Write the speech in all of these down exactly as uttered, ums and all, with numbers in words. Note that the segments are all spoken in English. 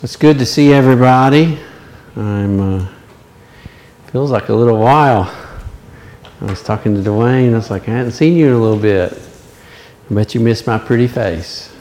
It's good to see everybody. I'm uh, feels like a little while. I was talking to Dwayne. I was like, I hadn't seen you in a little bit. I bet you missed my pretty face.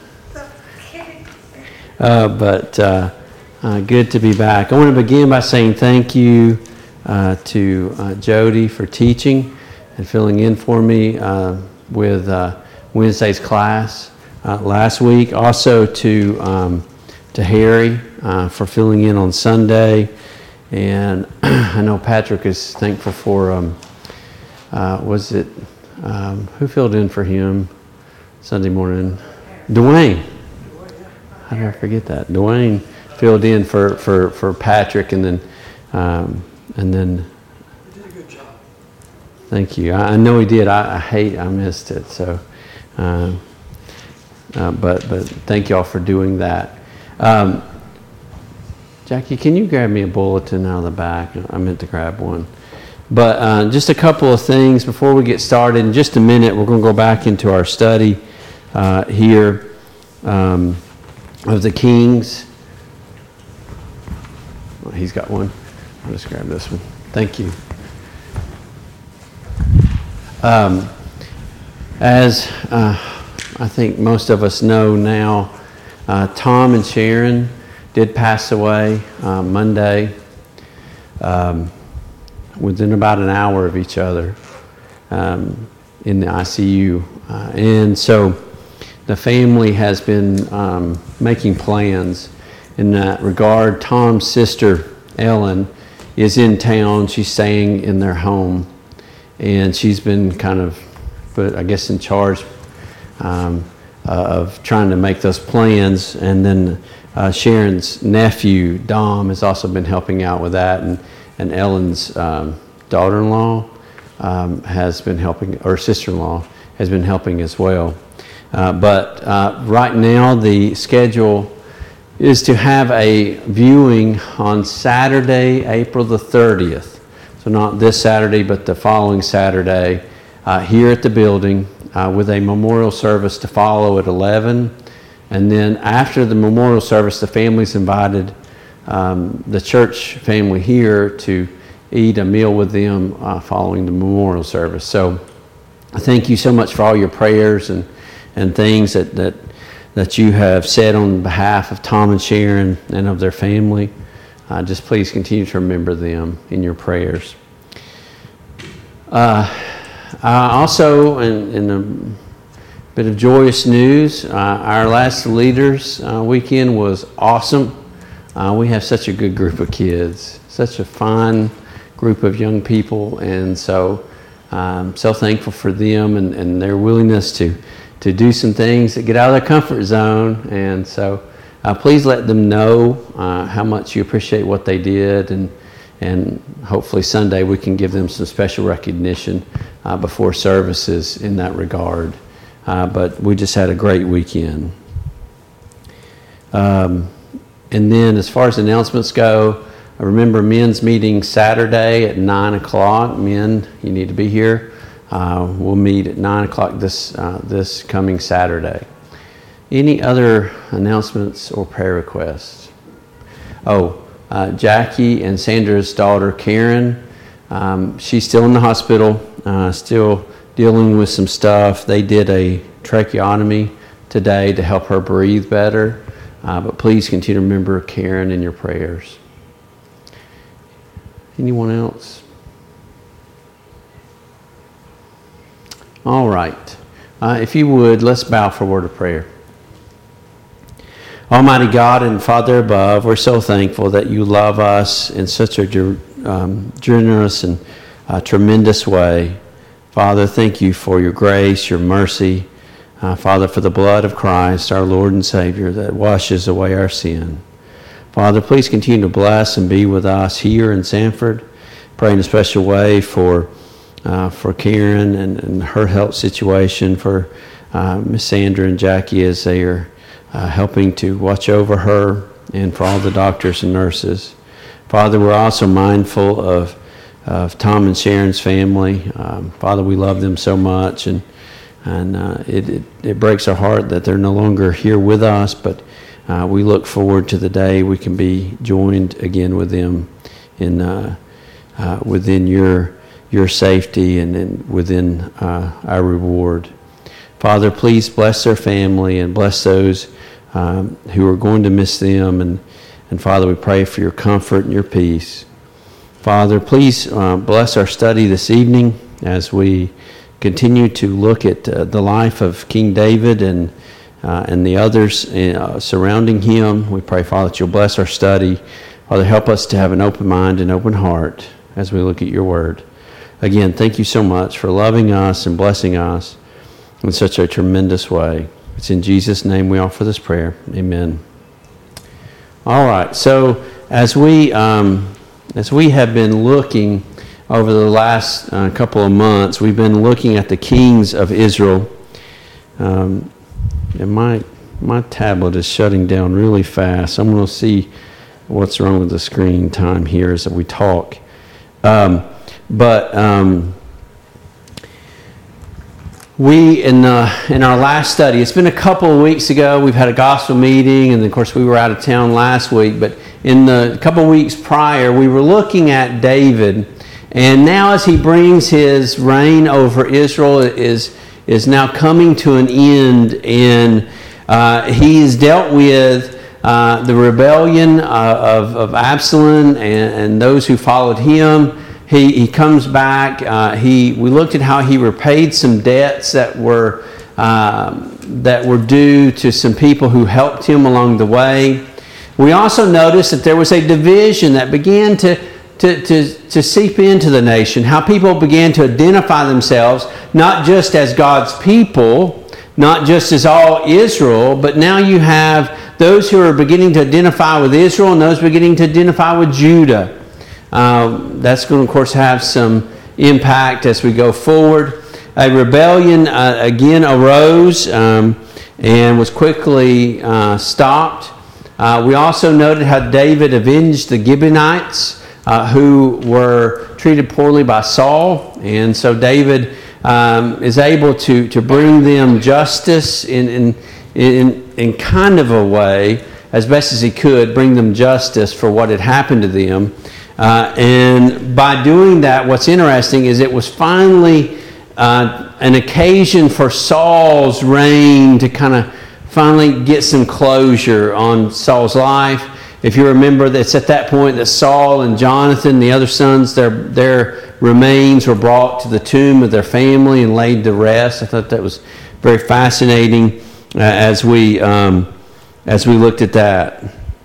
Uh, but uh, uh, good to be back. I want to begin by saying thank you uh, to uh, Jody for teaching and filling in for me uh, with uh, Wednesday's class uh, last week. Also to um, to Harry uh, for filling in on Sunday. And I know Patrick is thankful for, um, uh, was it, um, who filled in for him Sunday morning? Dwayne. How did I forget that? Dwayne filled in for, for, for Patrick, and then, um, and then. He did a good job. Thank you. I, I know he did. I, I hate I missed it. So, uh, uh, but but thank y'all for doing that. Um, Jackie, can you grab me a bulletin out of the back? I meant to grab one. But uh, just a couple of things before we get started. In just a minute, we're going to go back into our study uh, here um, of the Kings. Oh, he's got one. I'll just grab this one. Thank you. Um, as uh, I think most of us know now, uh, Tom and Sharon did pass away uh, Monday um, within about an hour of each other um, in the I C U. Uh, and so the family has been um, making plans in that regard. Tom's sister, Ellen, is in town. She's staying in their home. And she's been kind of put, I guess, in charge um, uh, of trying to make those plans. And then uh, Sharon's nephew, Dom, has also been helping out with that. And, and Ellen's um, daughter-in-law um, has been helping, or sister-in-law has been helping as well. Uh, but uh, right now the schedule is to have a viewing on Saturday, April the thirtieth. So not this Saturday, but the following Saturday uh, here at the building uh, with a memorial service to follow at eleven. And then after the memorial service, the family's invited um, the church family here to eat a meal with them uh, following the memorial service. So thank you so much for all your prayers and, and things that, that, that you have said on behalf of Tom and Sharon and of their family. Uh, just please continue to remember them in your prayers. Uh, uh, also, in, in a bit of joyous news, uh, our last leaders uh, weekend was awesome. Uh, we have such a good group of kids, such a fine group of young people, and so I'm so thankful for them and, and their willingness to, to do some things that get out of their comfort zone. And so Uh, please let them know uh, how much you appreciate what they did, and and hopefully Sunday we can give them some special recognition uh, before services in that regard. Uh, but we just had a great weekend. Um, and then as far as announcements go, I remember men's meeting Saturday at nine o'clock. Men, you need to be here. Uh, we'll meet at nine o'clock this uh, this coming Saturday. Any other announcements or prayer requests? Oh, uh, Jackie and Sandra's daughter, Karen, um, she's still in the hospital, uh, still dealing with some stuff. They did a tracheotomy today to help her breathe better. Uh, but please continue to remember Karen in your prayers. Anyone else? All right. Uh, if you would, let's bow for a word of prayer. Almighty God and Father above, we're so thankful that you love us in such a um, generous and uh, tremendous way. Father, thank you for your grace, your mercy. Uh, Father, for the blood of Christ, our Lord and Savior, that washes away our sin. Father, please continue to bless and be with us here in Sanford. Pray in a special way for uh, for Karen and, and her health situation, for uh, Miss Sandra and Jackie as they are Uh, helping to watch over her, and for all the doctors and nurses. Father, we're also mindful of, of Tom and Sharon's family. Um, Father, we love them so much, and and uh, it, it it breaks our heart that they're no longer here with us, but uh, we look forward to the day we can be joined again with them in uh, uh, within your your safety and, and within uh, our reward. Father, please bless their family and bless those um, who are going to miss them. And, and Father, we pray for your comfort and your peace. Father, please uh, bless our study this evening as we continue to look at uh, the life of King David and uh, and the others uh, surrounding him. We pray, Father, that you'll bless our study. Father, help us to have an open mind and open heart as we look at your word. Again, thank you so much for loving us and blessing us in such a tremendous way. It's in Jesus' name we offer this prayer. Amen. All right. So as we um, as we have been looking over the last uh, couple of months, we've been looking at the kings of Israel. Um, and my my tablet is shutting down really fast. I'm going to see what's wrong with the screen time here as we talk. Um, but um, we in uh, in our last study, it's been a couple of weeks ago. We've had a gospel meeting, and of course we were out of town last week. But in the couple of weeks prior, we were looking at David. And now as he brings his reign over Israel is, is now coming to an end, and uh, he has dealt with uh, the rebellion uh, of, of Absalom and, and those who followed him. He, he comes back. Uh, he we looked at how he repaid some debts that were um, that were due to some people who helped him along the way. We also noticed that there was a division that began to To, to, to seep into the nation, how people began to identify themselves not just as God's people, not just as all Israel, but now you have those who are beginning to identify with Israel and those beginning to identify with Judah. Um, that's going to, of course, have some impact as we go forward. A rebellion uh, again arose um, and was quickly uh, stopped. Uh, we also noted how David avenged the Gibeonites, Uh, who were treated poorly by Saul. And so David um, is able to, to bring them justice in, in, in, in kind of a way, as best as he could, bring them justice for what had happened to them. Uh, and by doing that, what's interesting is it was finally uh, an occasion for Saul's reign to kind of finally get some closure on Saul's life. If you remember, it's at that point that Saul and Jonathan, the other sons, their their remains were brought to the tomb of their family and laid to rest. I thought that was very fascinating uh, as we um, as we looked at that.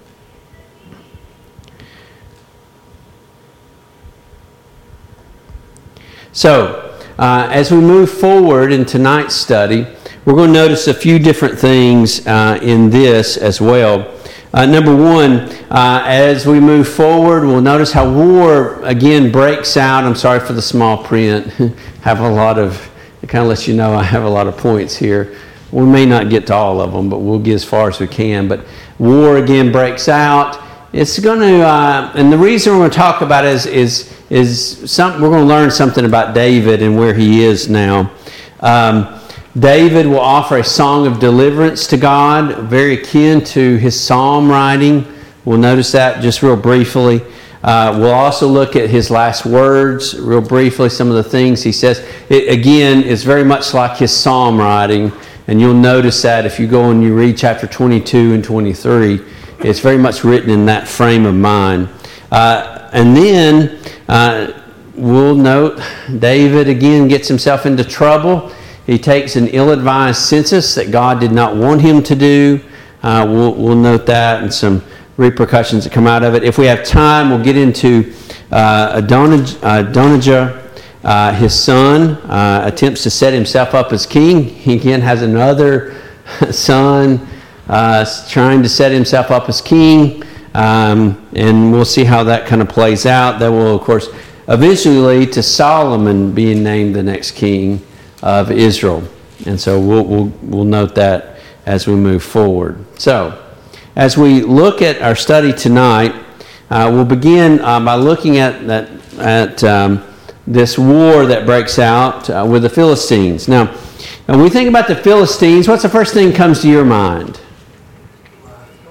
So, uh, as we move forward in tonight's study, we're going to notice a few different things uh, in this as well. Uh, number one, uh, as we move forward, we'll notice how war again breaks out. I'm sorry for the small print. have a lot of, it kind of lets you know I have a lot of points here. We may not get to all of them, but we'll get as far as we can. But war again breaks out. It's going to, uh, and the reason we're going to talk about it is, is, is some, we're going to learn something about David and where he is now. Um, David will offer a song of deliverance to God, very akin to his psalm writing. We'll notice that just real briefly. Uh, we'll also look at his last words real briefly, some of the things he says. It, again, is very much like his psalm writing, and you'll notice that if you go and you read chapter twenty-two and twenty-three, it's very much written in that frame of mind. Uh, and then uh, we'll note David again gets himself into trouble. He takes an ill-advised census that God did not want him to do. Uh, we'll, we'll note that and some repercussions that come out of it. If we have time, we'll get into uh, Adonijah, Adonijah uh, his son, uh, attempts to set himself up as king. He again has another son uh, trying to set himself up as king. Um, and we'll see how that kind of plays out. That will, of course, eventually lead to Solomon being named the next king of Israel. And so we'll, we'll, we'll note that as we move forward. So, as we look at our study tonight, uh, we'll begin uh, by looking at that at um, this war that breaks out uh, with the Philistines. Now, when we think about the Philistines, what's the first thing that comes to your mind?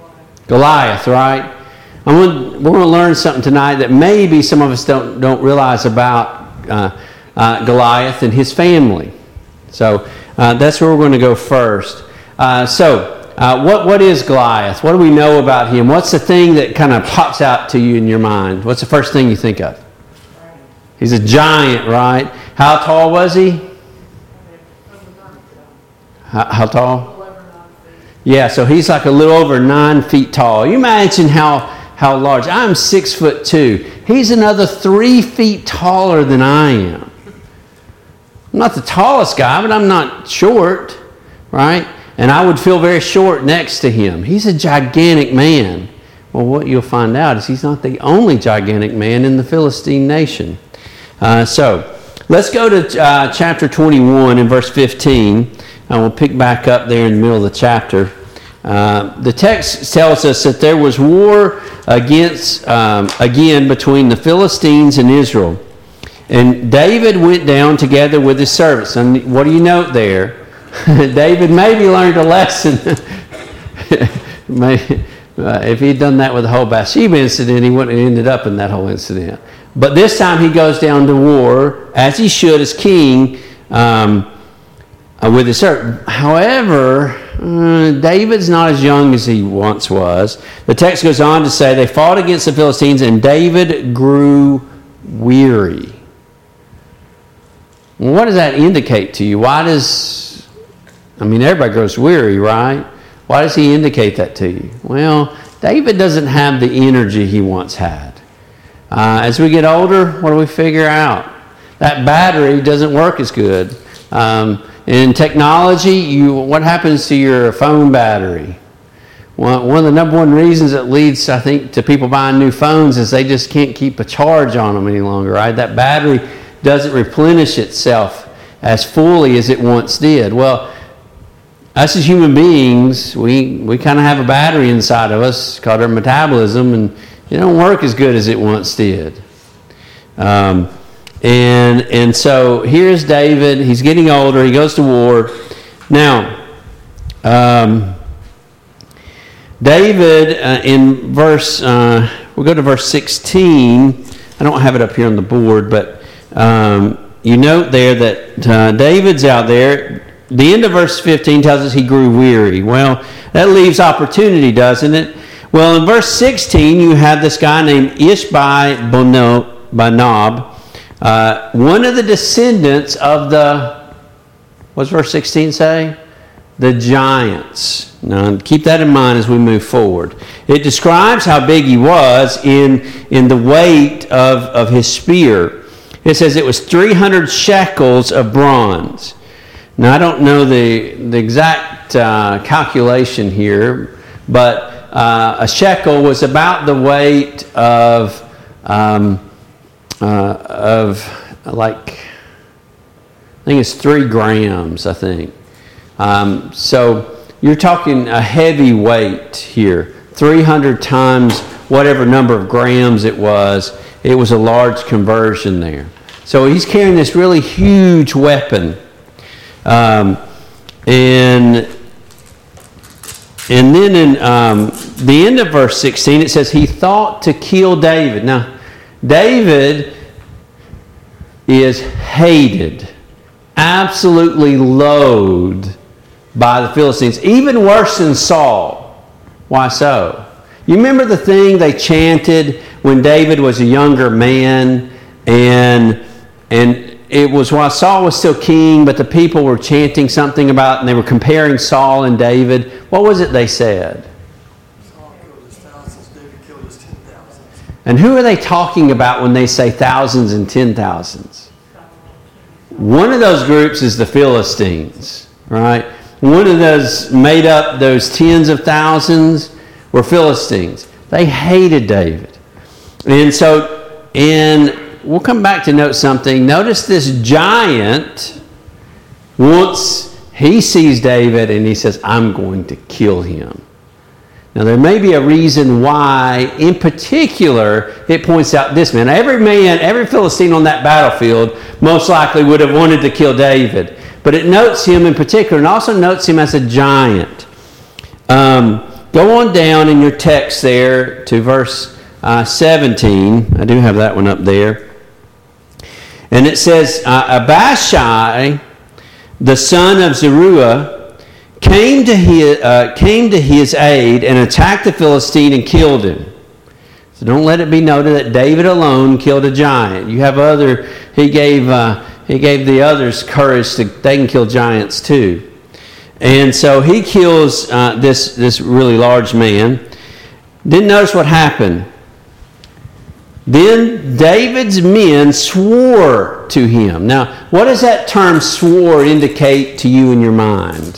Goliath, right? I'm gonna, we're going to learn something tonight that maybe some of us don't, don't realize about uh, uh, Goliath and his family. So uh, that's where we're going to go first. Uh, so uh, what what is Goliath? What do we know about him? What's the thing that kind of pops out to you in your mind? What's the first thing you think of? He's a giant, right? How tall was he? How, how tall? Yeah, so he's like a little over nine feet tall. You imagine how how large. I'm six foot two. He's another three feet taller than I am. I'm not the tallest guy, but I'm not short, right? And I would feel very short next to him. He's a gigantic man. Well, what you'll find out is he's not the only gigantic man in the Philistine nation. Uh, so let's go to uh, chapter twenty-one and verse fifteen. And we'll pick back up there in the middle of the chapter. Uh, the text tells us that there was war against, um, again, between the Philistines and Israel. And David went down together with his servants. And what do you note there? David maybe learned a lesson. maybe, uh, if he'd done that with the whole Bathsheba incident, he wouldn't have ended up in that whole incident. But this time he goes down to war, as he should, as king, um, uh, with his servant. However, uh, David's not as young as he once was. The text goes on to say they fought against the Philistines, and David grew weary. Well, what does that indicate to you? Why does, I mean, everybody grows weary, right? Why does he indicate that to you? Well, David doesn't have the energy he once had. Uh, as we get older, what do we figure out? That battery doesn't work as good. Um, in technology, you what happens to your phone battery? Well, one of the number one reasons that leads, I think, to people buying new phones is they just can't keep a charge on them any longer, right? That battery doesn't replenish itself as fully as it once did. Well, us as human beings, we, we kind of have a battery inside of us called our metabolism, and it don't work as good as it once did. Um, and and so here's David. He's getting older. He goes to war. Now, um, David uh, in verse, uh, we'll go to verse sixteen. I don't have it up here on the board, but um, you note there that uh, David's out there. The end of verse fifteen tells us he grew weary. Well, that leaves opportunity, doesn't it? Well, in verse sixteen, you have this guy named Ishbi-Benob, uh, one of the descendants of the, what's verse sixteen say? The giants. Now, keep that in mind as we move forward. It describes how big he was in, in the weight of, of his spear. It says it was three hundred shekels of bronze. Now, I don't know the, the exact uh, calculation here, but uh, a shekel was about the weight of, um, uh, of like, I think it's three grams, I think. Um, so you're talking a heavy weight here, three hundred times whatever number of grams it was. It was a large conversion there. So he's carrying this really huge weapon. Um, and and then in um, the end of verse sixteen, it says he thought to kill David. Now, David is hated, absolutely loathed by the Philistines, even worse than Saul. Why so? You remember the thing they chanted when David was a younger man, and and it was while Saul was still king, but the people were chanting something about, and they were comparing Saul and David. What was it they said? Saul killed his thousands, David killed his ten thousands. And who are they talking about when they say thousands and ten thousands? One of those groups is the Philistines, right? One of those made up those tens of thousands were Philistines. They hated David. And so, and we'll come back to note something. Notice this giant, once he sees David and he says, I'm going to kill him. Now, there may be a reason why, in particular, it points out this man. Every man, every Philistine on that battlefield most likely would have wanted to kill David. But it notes him in particular and also notes him as a giant. Um, go on down in your text there to verse uh, seventeen. I do have that one up there. And it says, uh, Abishai, the son of Zeruiah, came to his, uh, came to his aid and attacked the Philistine and killed him. So don't let it be noted that David alone killed a giant. You have other, he gave, uh, he gave the others courage to, they can kill giants too. And so he kills uh, this, this really large man. Then notice what happened. Then David's men swore to him. Now, what does that term swore indicate to you in your mind?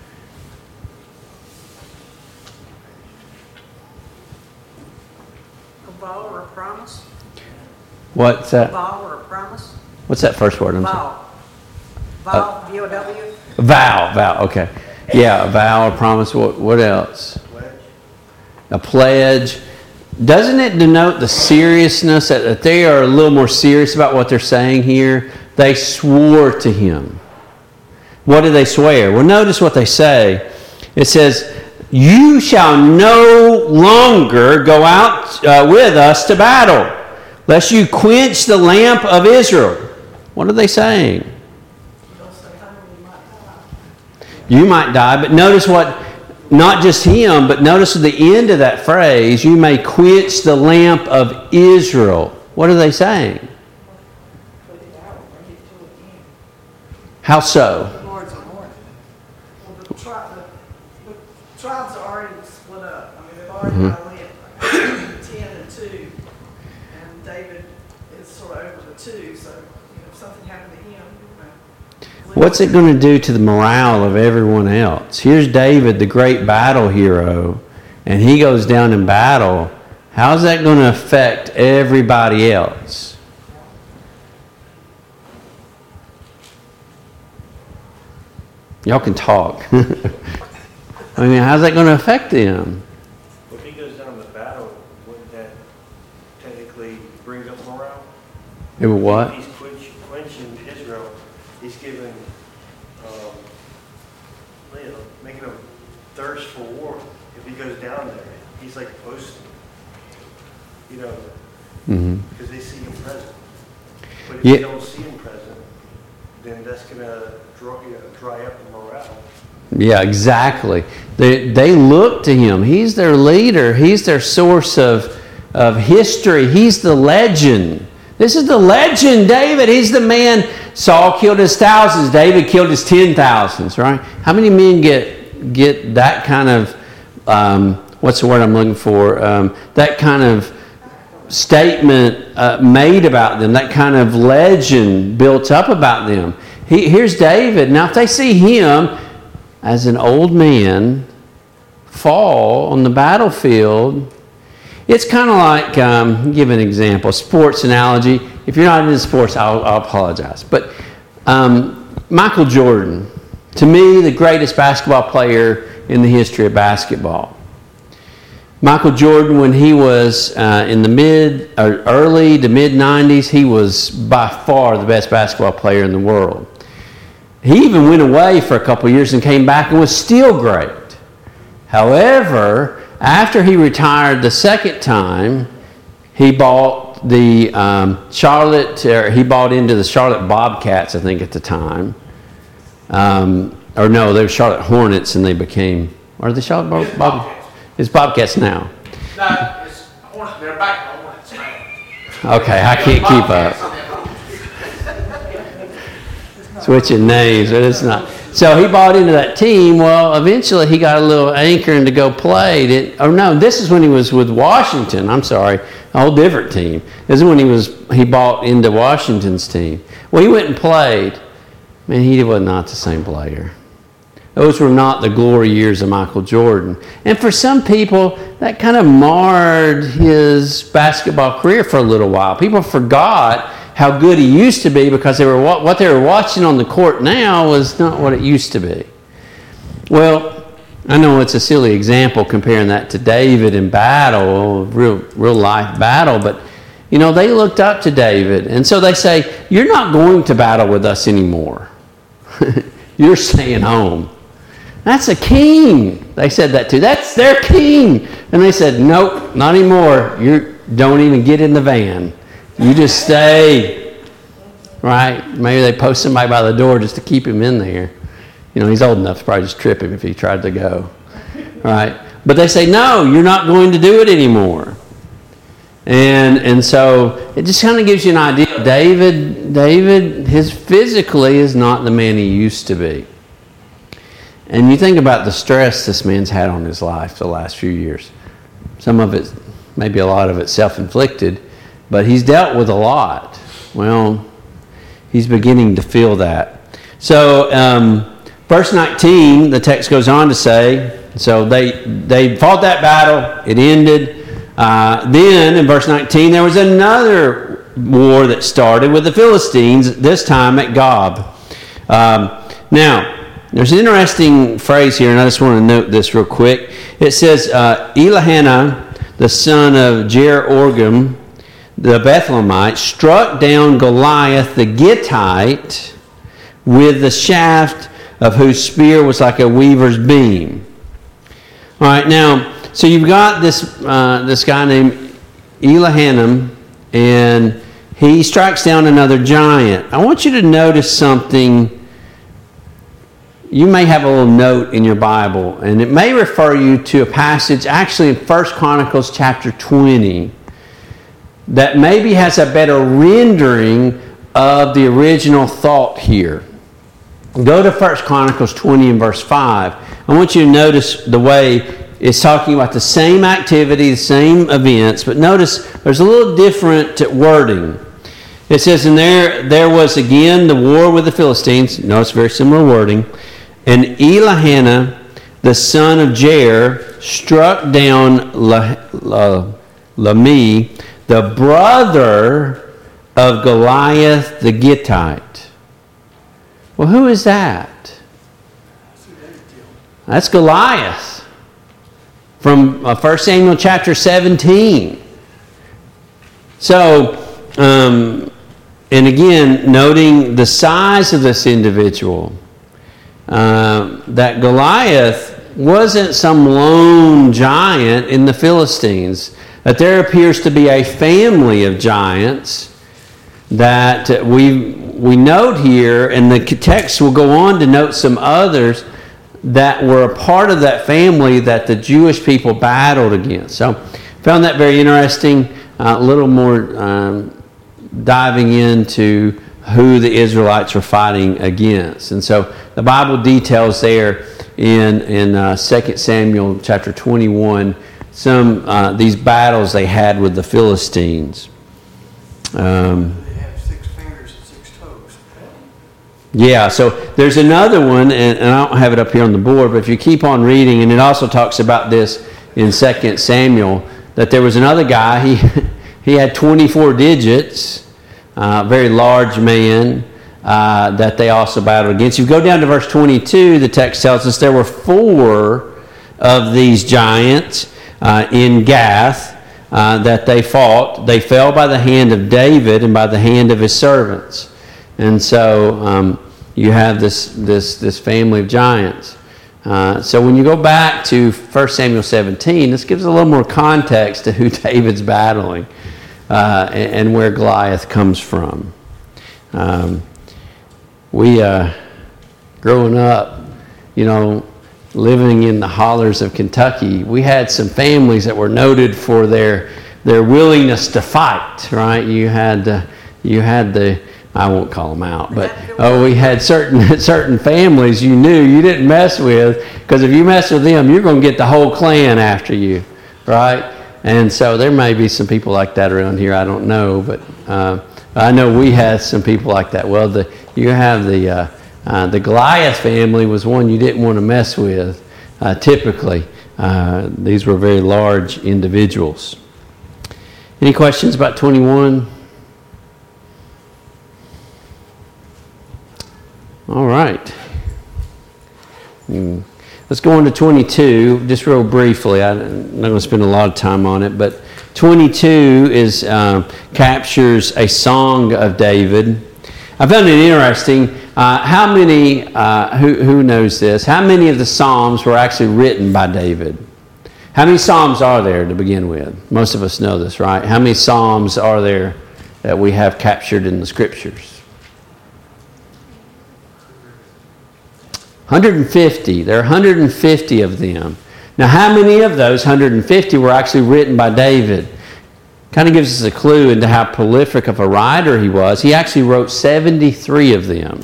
A vow or a promise? What's A that? vow or a promise? What's that first word? I'm sorry. Vow. Vow, V O W? Vow, vow, okay. Yeah, a vow, a promise. What, what else? A pledge. Doesn't it denote the seriousness, that, that they are a little more serious about what they're saying here? They swore to him. What did they swear? Well, notice what they say. It says, you shall no longer go out uh, with us to battle, lest you quench the lamp of Israel. What are they saying? You might die, but notice what, not just him, but notice at the end of that phrase, you may quench the lamp of Israel. What are they saying? How so? The Lord's anointed. Well, the, tri- the, the tribes are already split up. I mean, they've already mm-hmm. got ten and two, and David is sort of over the two. So, you know, if something happened to him, you know, What's it going to do to the morale of everyone else? Here's David, the great battle hero, and he goes down in battle. How's that going to affect everybody else? Y'all can talk. I mean, how's that going to affect them? If he goes down to battle, wouldn't that technically bring up morale? It would what? He's quench, quenching Israel. He's giving, um, you know, making them thirst for war. If he goes down there, he's like boasting, you know, Mm-hmm. because they see him present. But if Yeah. they don't see him present, then that's going to draw, you know, dry up the morale. Yeah, exactly. They they look to him. He's their leader. He's their source of, of history. He's the legend. This is the legend, David. He's the man. Saul killed his thousands. David killed his ten thousands, right? How many men get get that kind of, um, what's the word I'm looking for? Um, that kind of statement uh, made about them, that kind of legend built up about them. He, here's David. Now, if they see him as an old man fall on the battlefield, it's kind of like, um, I'll give an example, sports analogy. If you're not into sports, I'll, I'll apologize. But um, Michael Jordan, to me, the greatest basketball player in the history of basketball. Michael Jordan, when he was uh, in the mid, or early to mid nineties, he was by far the best basketball player in the world. He even went away for a couple of years and came back and was still great. However, after he retired the second time, he bought the um, Charlotte, or he bought into the Charlotte Bobcats, I think at the time. Um, or no, they were Charlotte Hornets, and they became, are they Charlotte Bob- Bobcats? It's Bobcats now. No, it's Hornets. They're back to Hornets now. Okay, I can't keep up. Switching names, but it's not. So he bought into that team. Well, eventually he got a little anchoring to go play. It, oh no, this is when he was with Washington. I'm sorry, a whole different team. This is when he was he bought into Washington's team. Well, he went and played. Man, he was not the same player. Those were not the glory years of Michael Jordan. And for some people, that kind of marred his basketball career for a little while. People forgot how good he used to be because they were what they were watching on the court now was not what it used to be. Well, I know it's a silly example comparing that to David in battle, real real life battle, but you know, they looked up to David. And so they say, you're not going to battle with us anymore. You're staying home. That's a king. They said that too. That's their king. And they said, nope, not anymore. You don't even get in the van. You just stay. Right? Maybe they post somebody by the door just to keep him in there. You know, he's old enough to probably just trip him if he tried to go. Right? But they say, no, you're not going to do it anymore. And and so it just kind of gives you an idea. David, David, his physically is not the man he used to be. And you think about the stress this man's had on his life the last few years. Some of it, maybe a lot of it self-inflicted, but he's dealt with a lot. Well, he's beginning to feel that. So, um, verse nineteen, the text goes on to say, so they they fought that battle, it ended. Uh, then, in verse nineteen, there was another war that started with the Philistines, this time at Gob. Um, now, there's an interesting phrase here, and I just want to note this real quick. It says, uh, Elihana, the son of Jer-Orgam, the Bethlehemite, struck down Goliath the Gittite with the shaft of whose spear was like a weaver's beam. All right, now, so you've got this uh, this guy named Elihanan, and he strikes down another giant. I want you to notice something. You may have a little note in your Bible, and it may refer you to a passage actually in First Chronicles chapter twenty that maybe has a better rendering of the original thought here. Go to First Chronicles twenty and verse five. I want you to notice the way it's talking about the same activity, the same events, but notice there's a little different wording. It says, and there, there was again the war with the Philistines. Notice very similar wording. And Elihana, the son of Jair, struck down Lami, the brother of Goliath the Gittite. Well, who is that? That's Goliath from uh, First Samuel chapter seventeen. So, um, and again, noting the size of this individual, uh, that Goliath wasn't some lone giant in the Philistines, that there appears to be a family of giants that we we note here, and the text will go on to note some others that were a part of that family that the Jewish people battled against. So found that very interesting. Uh, a little more um, diving into who the Israelites were fighting against. And so the Bible details there in, in uh, Second Samuel chapter twenty-one some uh, these battles they had with the Philistines. Um, Yeah, so there's another one, and, and I don't have it up here on the board, but if you keep on reading, and it also talks about this in Second Samuel, that there was another guy, he he had twenty-four digits, uh, very large man, uh, that they also battled against. If you go down to verse twenty-two, the text tells us there were four of these giants uh, in Gath uh, that they fought. They fell by the hand of David and by the hand of his servants. And so um, you have this this this family of giants. Uh, so when you go back to First Samuel seventeen, this gives a little more context to who David's battling uh, and, and where Goliath comes from. Um, we, uh, growing up, you know, living in the hollers of Kentucky, we had some families that were noted for their their willingness to fight. Right? You had uh, you had the I won't call them out, but oh, we had certain certain families you knew you didn't mess with, because if you mess with them, you're going to get the whole clan after you, right? And so there may be some people like that around here. I don't know, but uh, I know we had some people like that. Well, the you have the uh, uh, the Goliath family was one you didn't want to mess with. Uh, typically, uh, these were very large individuals. Any questions about twenty-one? All right. Mm. Let's go on to twenty-two, just real briefly. I'm not going to spend a lot of time on it, but twenty-two is uh, captures a song of David. I found it interesting. Uh, how many, uh, who, who knows this, how many of the Psalms were actually written by David? How many Psalms are there to begin with? Most of us know this, right? How many Psalms are there that we have captured in the Scriptures? one hundred fifty. There are one hundred fifty of them. Now, how many of those one hundred fifty were actually written by David? Kind of gives us a clue into how prolific of a writer he was. He actually wrote seventy-three of them.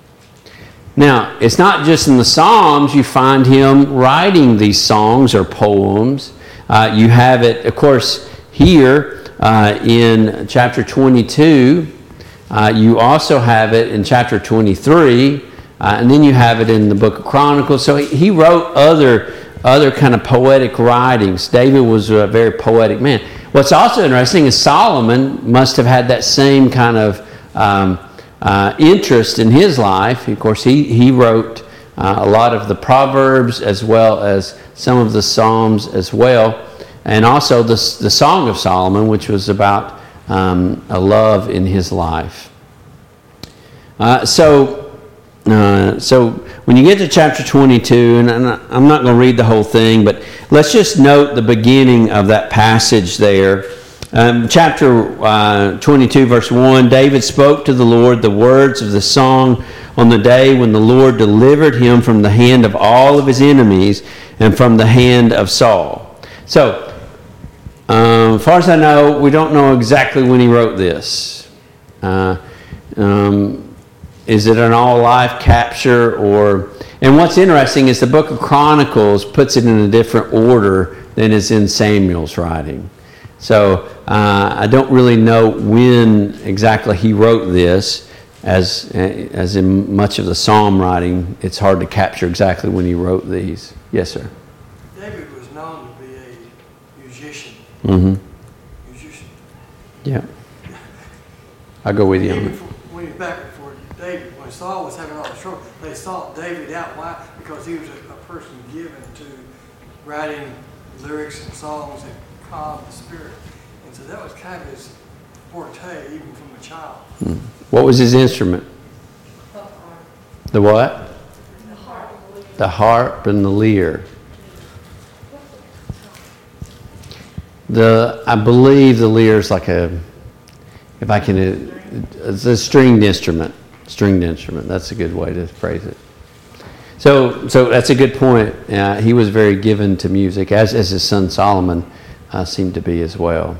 Now, it's not just in the Psalms you find him writing these songs or poems. Uh, you have it, of course, here uh, in chapter twenty-two. Uh, you also have it in chapter twenty-three. Uh, and then you have it in the book of Chronicles. So he, he wrote other, other kind of poetic writings. David was a very poetic man. What's also interesting is Solomon must have had that same kind of um, uh, interest in his life. Of course, he, he wrote uh, a lot of the Proverbs as well as some of the Psalms as well. And also the, the Song of Solomon, which was about um, a love in his life. Uh, so... Uh, so when you get to chapter twenty-two, and I'm not going to read the whole thing, but let's just note the beginning of that passage there. Um, chapter uh, twenty-two, verse one, David spoke to the Lord the words of the song on the day when the Lord delivered him from the hand of all of his enemies and from the hand of Saul. So, um, as far as I know, we don't know exactly when he wrote this. Uh, um, Is it an all-life capture? or? And what's interesting is the book of Chronicles puts it in a different order than is in Samuel's writing. So uh, I don't really know when exactly he wrote this. As, as in much of the psalm writing, it's hard to capture exactly when he wrote these. Yes, sir? David was known to be a musician. Mm-hmm. Musician. Yeah. I'll go with you on Even it. for- when he was back before David, when Saul was having all the trouble, they sought David out. Why? Because he was a, a person given to writing lyrics and songs that calm the spirit. And so that was kind of his forte, even from a child. Hmm. What was his instrument? The what? The harp. The harp and the lyre. The I believe the lyre is like a, if I can, it's a stringed instrument. Stringed instrument. That's a good way to phrase it. So, so that's a good point. Uh, he was very given to music, as as his son Solomon uh, seemed to be as well.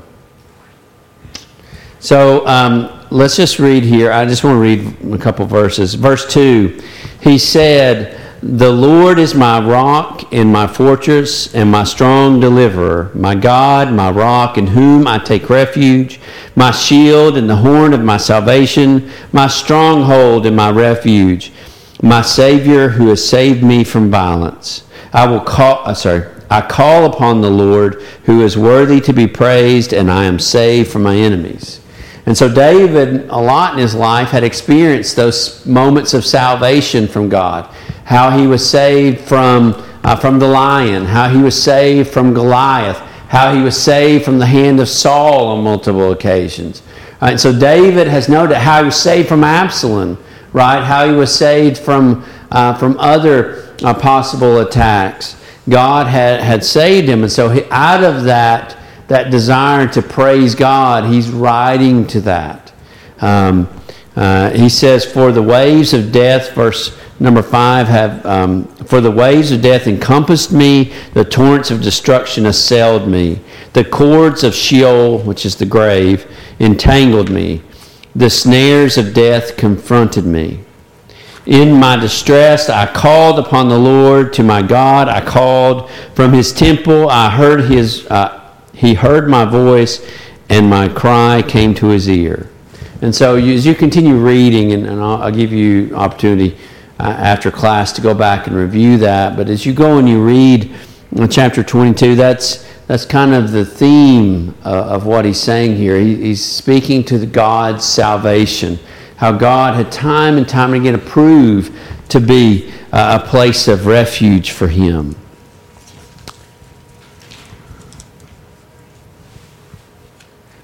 So um, let's just read here. I just want to read a couple verses. Verse two, he said, "The Lord is my rock and my fortress and my strong deliverer, my God, my rock in whom I take refuge, my shield and the horn of my salvation, my stronghold and my refuge, my Savior who has saved me from violence. I will call, uh, sorry, I call upon the Lord who is worthy to be praised, and I am saved from my enemies." And so David, a lot in his life, had experienced those moments of salvation from God. How he was saved from, uh, from the lion, how he was saved from Goliath, how he was saved from the hand of Saul on multiple occasions. All right, so David has noted how he was saved from Absalom, right? How he was saved from, uh, from other uh, possible attacks. God had, had saved him, and so he, out of that, that desire to praise God, he's writing to that. Um, uh, he says, "For the waves of death," verse number five, have um, "for the waves of death encompassed me, the torrents of destruction assailed me. The cords of Sheol," which is the grave, "entangled me. The snares of death confronted me. In my distress, I called upon the Lord, to my God I called. From his temple I heard his, uh, he heard my voice, and my cry came to his ear." And so you, as you continue reading, and, and I'll, I'll give you opportunity uh, after class to go back and review that, but as you go and you read uh, chapter twenty-two, that's that's kind of the theme uh, of what he's saying here. He, he's speaking to the God's salvation. How God had time and time again proved to be uh, a place of refuge for him.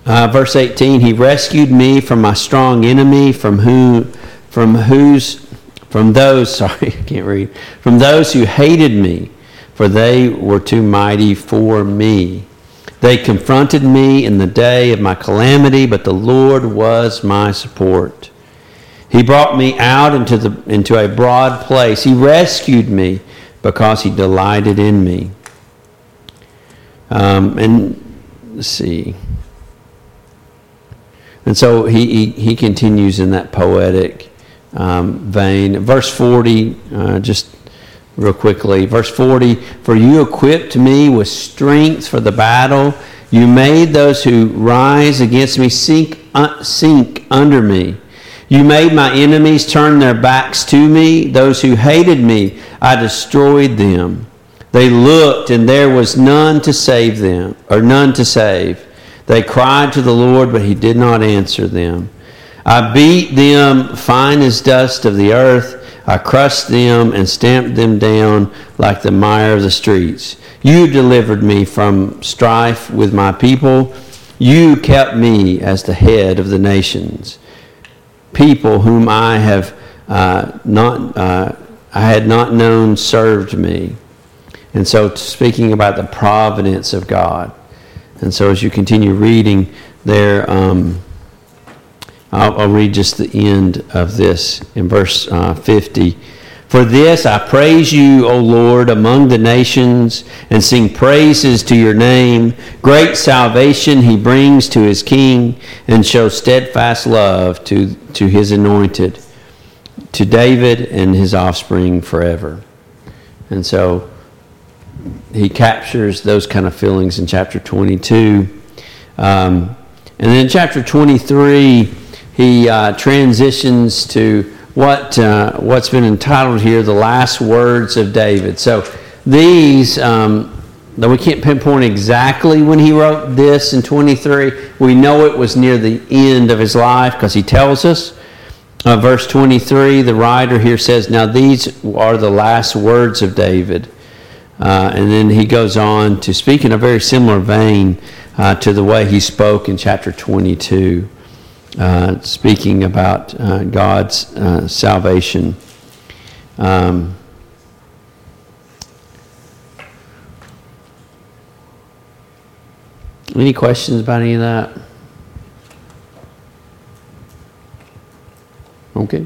Uh, verse eighteen, he rescued me from my strong enemy, from who, from whose, from those, sorry, I can't read, from those who hated me, for they were too mighty for me. They confronted me in the day of my calamity, but the Lord was my support. He brought me out into the into a broad place. He rescued me because he delighted in me. Um, and let's see. And so he, he, he continues in that poetic um, vein. Verse forty, uh, just real quickly. Verse forty, for you equipped me with strength for the battle. You made those who rise against me sink, uh, sink under me. You made my enemies turn their backs to me. Those who hated me, I destroyed them. They looked, and there was none to save them, or none to save. They cried to the Lord, but he did not answer them. I beat them fine as dust of the earth. I crushed them and stamped them down like the mire of the streets. You delivered me from strife with my people. You kept me as the head of the nations. People whom I have uh, not, uh, I had not known served me. And so, speaking about the providence of God. And so, as you continue reading there, um, I'll, I'll read just the end of this in verse uh, fifty. For this I praise you, O Lord, among the nations, and sing praises to your name. Great salvation he brings to his king, and shows steadfast love to, to his anointed, to David and his offspring forever. And so he captures those kind of feelings in chapter twenty-two. Um, and then in chapter twenty-three, he uh, transitions to what, uh, what's been entitled here, the last words of David. So these, um, though we can't pinpoint exactly when he wrote this in twenty-three, we know it was near the end of his life because he tells us. Uh, verse twenty-three, the writer here says, now these are the last words of David. Uh, and then he goes on to speak in a very similar vein uh, to the way he spoke in chapter twenty-two, uh, speaking about uh, God's uh, salvation. Um, any questions about any of that? Okay.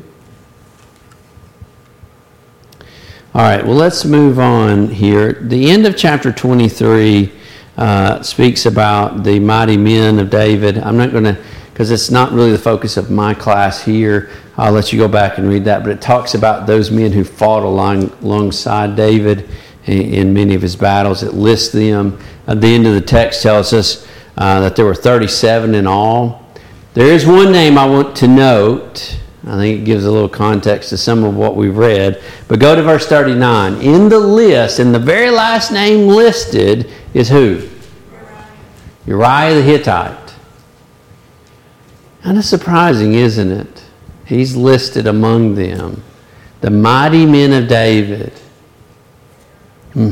All right, well, let's move on here. The end of chapter twenty-three uh, speaks about the mighty men of David. I'm not going to, because it's not really the focus of my class here. I'll let you go back and read that. But it talks about those men who fought along, alongside David in, in many of his battles. It lists them. At the end of the text tells us uh, that there were thirty-seven in all. There is one name I want to note. I think it gives a little context to some of what we've read. But go to verse thirty-nine. In the list, and the very last name listed is who? Uriah, Uriah the Hittite. Kind of surprising, isn't it? He's listed among them. The mighty men of David. Hmm.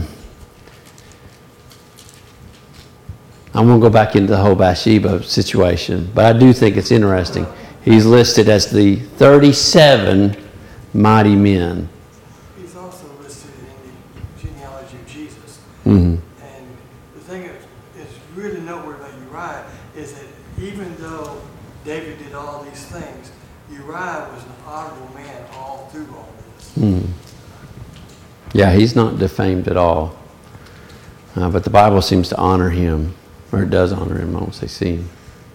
I won't go back into the whole Bathsheba situation, but I do think it's interesting. He's listed as the thirty-seven mighty men. He's also listed in the genealogy of Jesus. Mm-hmm. And the thing that is really noteworthy about Uriah is that even though David did all these things, Uriah was an honorable man all through all this. Mm-hmm. Yeah, he's not defamed at all. Uh, but the Bible seems to honor him, or it does honor him, I won't say see him.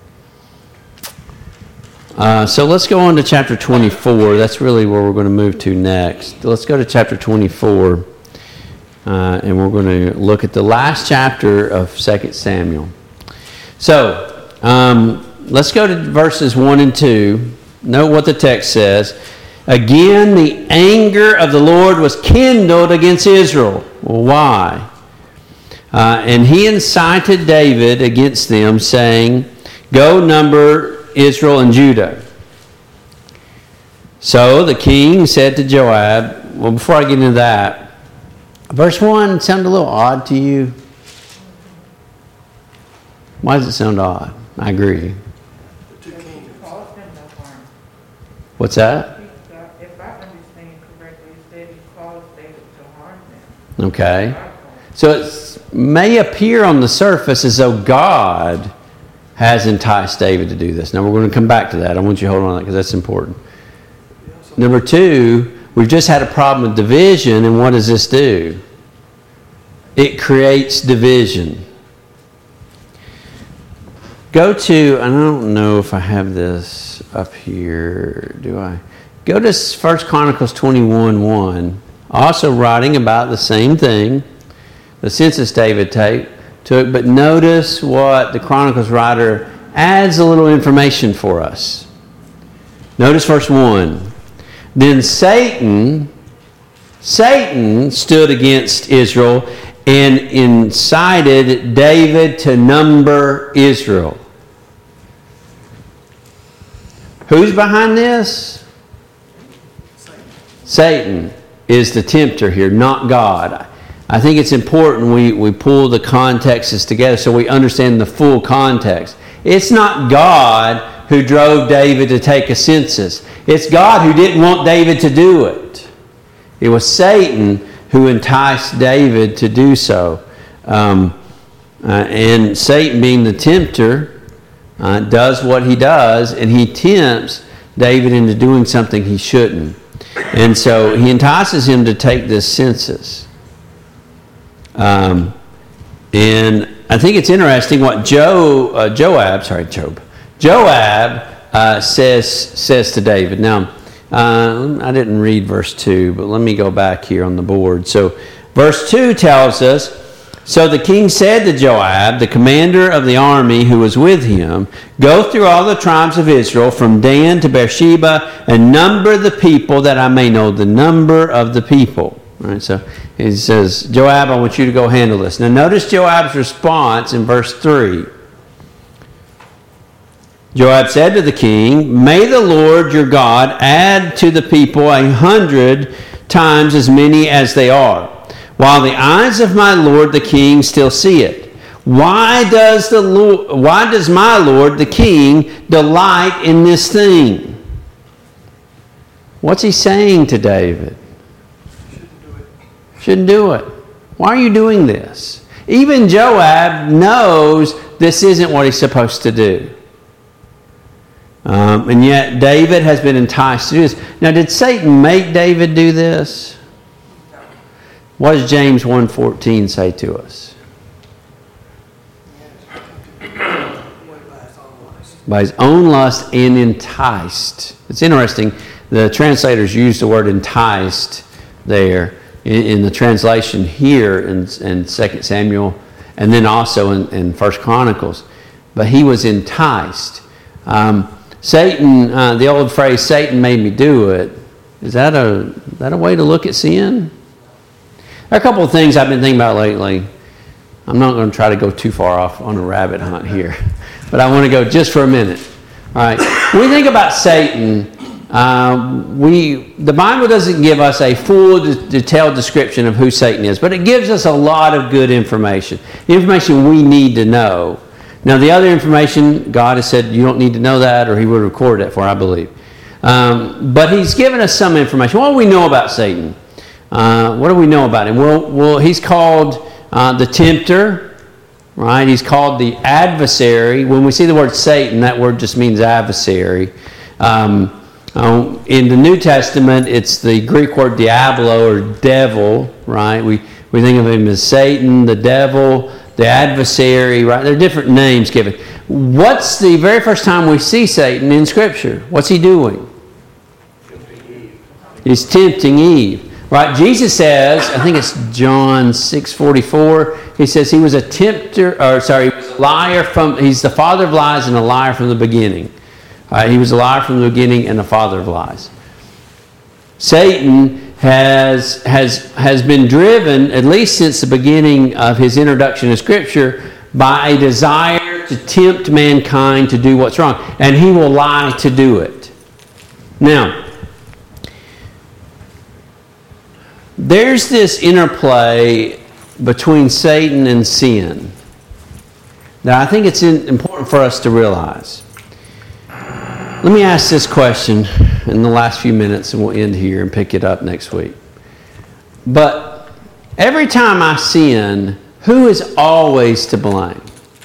Uh, so let's go on to chapter twenty-four. That's really where we're going to move to next. Let's go to chapter twenty-four, uh, and we're going to look at the last chapter of Second Samuel. So um, let's go to verses one and two. Note what the text says. Again, the anger of the Lord was kindled against Israel. Well, why? Uh, and he incited David against them, saying, go number Israel and Judah. So the king said to Joab, well, before I get into that, verse one sound a little odd to you? Why does it sound odd? I agree. The two kingdoms. Caused him no harm. What's that? He, God, if I understand correctly, he said he caused David to harm them. Okay. God caused. So it may appear on the surface as though God has enticed David to do this. Now we're going to come back to that. I want you to hold on to that because that's important. Yeah, so Number two, we've just had a problem with division, and what does this do? It creates division. Go to, I don't know if I have this up here, do I? Go to First Chronicles twenty-one one, also writing about the same thing, the census David take, took, but notice what the Chronicles writer adds a little information for us. Notice verse one. Then Satan, Satan stood against Israel and incited David to number Israel. Who's behind this? Satan. Satan is the tempter here, not God. I think it's important we, we pull the contexts together so we understand the full context. It's not God who drove David to take a census. It's God who didn't want David to do it. It was Satan who enticed David to do so. Um, uh, and Satan, being the tempter, uh, does what he does, and he tempts David into doing something he shouldn't. And so he entices him to take this census. Um, and I think it's interesting what Joe, uh, Joab, sorry, Job, Joab uh, says says to David. Now, uh, I didn't read verse two, but let me go back here on the board. So, verse two tells us, so the king said to Joab, the commander of the army who was with him, go through all the tribes of Israel from Dan to Beersheba and number the people that I may know the number of the people. All right, so he says, Joab, I want you to go handle this. Now notice Joab's response in verse three. Joab said to the king, may the Lord your God add to the people a hundred times as many as they are, while the eyes of my lord the king still see it. Why does the Lord, why does my lord the king delight in this thing? What's he saying to David? Shouldn't do it. Shouldn't do it. Why are you doing this? Even Joab knows this isn't what he's supposed to do. Um, and yet David has been enticed to do this. Now, did Satan make David do this? What does James one fourteen say to us? By his own lust and enticed. It's interesting. The translators use the word enticed there in, in the translation here in, in Second Samuel and then also in, in First Chronicles. But he was enticed. Um, Satan, uh, the old phrase, Satan made me do it. Is that a, is that a way to look at sin? There are a couple of things I've been thinking about lately. I'm not going to try to go too far off on a rabbit hunt here, but I want to go just for a minute. All right. When we think about Satan, uh, we the Bible doesn't give us a full, de- detailed description of who Satan is, but it gives us a lot of good information, information we need to know. Now, the other information, God has said you don't need to know that, or he would record that for, I believe. Um, but he's given us some information. What do we know about Satan? Uh, what do we know about him? Well, well he's called uh, the tempter, right? He's called the adversary. When we see the word Satan, that word just means adversary. Um, uh, in the New Testament, it's the Greek word diablo or devil, right? We, we think of him as Satan, the devil, the adversary, right? There are different names given. What's the very first time we see Satan in Scripture? What's he doing? He's tempting Eve. Right? Jesus says, I think it's John six forty-four, he says he was a tempter, or sorry, he was a liar from, he's the father of lies and a liar from the beginning. Right? He was a liar from the beginning and a father of lies. Satan has, has, has been driven, at least since the beginning of his introduction to Scripture, by a desire to tempt mankind to do what's wrong. And he will lie to do it. Now, there's this interplay between Satan and sin that I think it's in, important for us to realize. Let me ask this question in the last few minutes, and we'll end here and pick it up next week. But every time I sin, who is always to blame?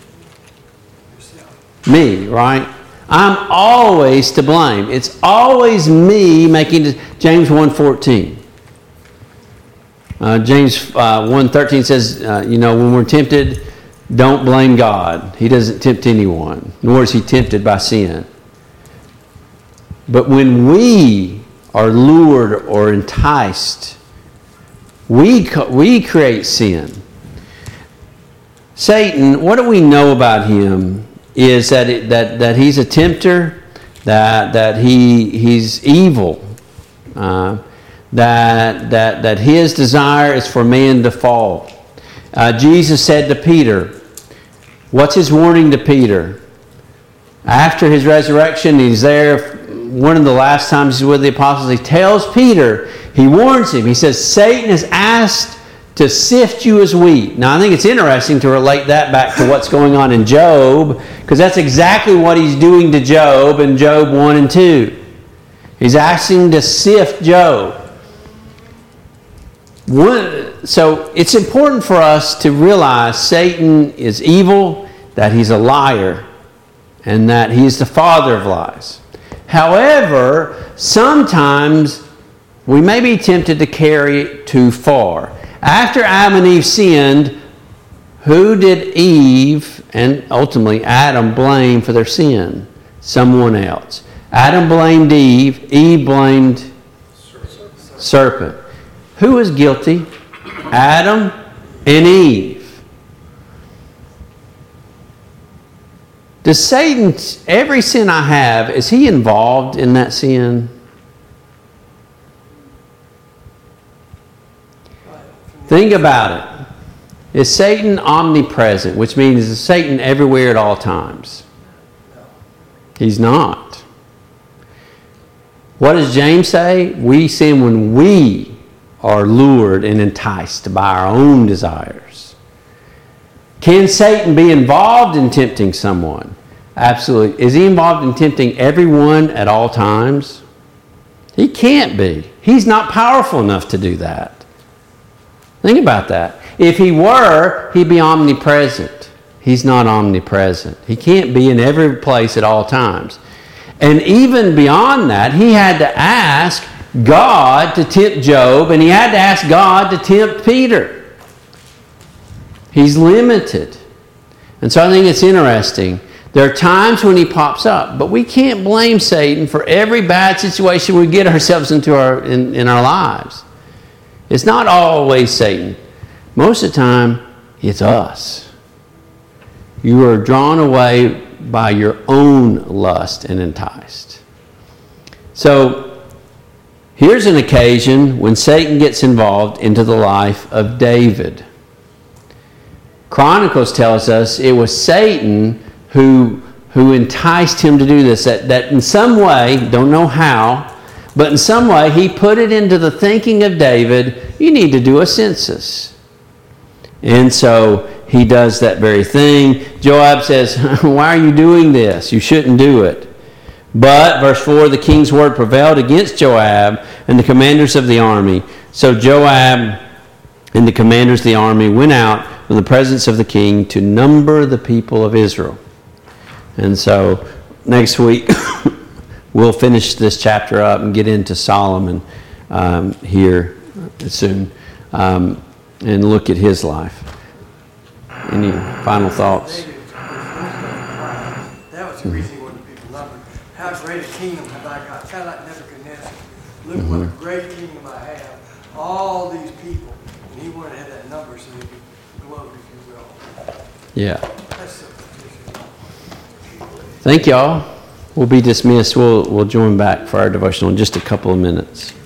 Me, right? I'm always to blame. It's always me making James one fourteen. Uh, James uh, one thirteen says, uh, you know, when we're tempted, don't blame God. He doesn't tempt anyone, nor is he tempted by sin. But when we are lured or enticed, we we create sin. Satan, what do we know about him? Is that it, that that he's a tempter, that that he he's evil, uh, that that that his desire is for man to fall. Uh, Jesus said to Peter, what's his warning to Peter? After his resurrection, he's there. One of the last times he's with the apostles, he tells Peter, he warns him. He says, Satan has asked to sift you as wheat. Now, I think it's interesting to relate that back to what's going on in Job, because that's exactly what he's doing to Job in Job one and two. He's asking to sift Job. One, so it's important for us to realize Satan is evil, that he's a liar, and that he is the father of lies. However, sometimes we may be tempted to carry it too far. After Adam and Eve sinned, who did Eve and ultimately Adam blame for their sin? Someone else. Adam blamed Eve. Eve blamed serpent. Who was guilty? Adam and Eve. Does Satan, every sin I have, is he involved in that sin? Think about it. Is Satan omnipresent, which means is Satan everywhere at all times? He's not. What does James say? We sin when we are lured and enticed by our own desires. Can Satan be involved in tempting someone? Absolutely. Is he involved in tempting everyone at all times? He can't be. He's not powerful enough to do that. Think about that. If he were, he'd be omnipresent. He's not omnipresent. He can't be in every place at all times. And even beyond that, he had to ask God to tempt Job, and he had to ask God to tempt Peter. He's limited. And so I think it's interesting. There are times when he pops up, but we can't blame Satan for every bad situation we get ourselves into our, in, in our lives. It's not always Satan. Most of the time, it's us. You are drawn away by your own lust and enticed. So, here's an occasion when Satan gets involved into the life of David. Chronicles tells us it was Satan who, who enticed him to do this. That, that in some way, don't know how, but in some way he put it into the thinking of David, you need to do a census. And so he does that very thing. Joab says, why are you doing this? You shouldn't do it. But, verse four, the king's word prevailed against Joab and the commanders of the army. So Joab and the commanders of the army went out from the presence of the king to number the people of Israel. And so next week we'll finish this chapter up and get into Solomon um, here soon um, and look at his life. Any final thoughts? That was the reason he wanted people numbered. How great a kingdom have I got? Kind of like Nebuchadnezzar. Look mm-hmm. what a great kingdom I have. All these people. And he wanted to have that number so he could gloat, if you will. Yeah. That's so Thank y'all. We'll be dismissed. We'll, we'll join back for our devotional in just a couple of minutes.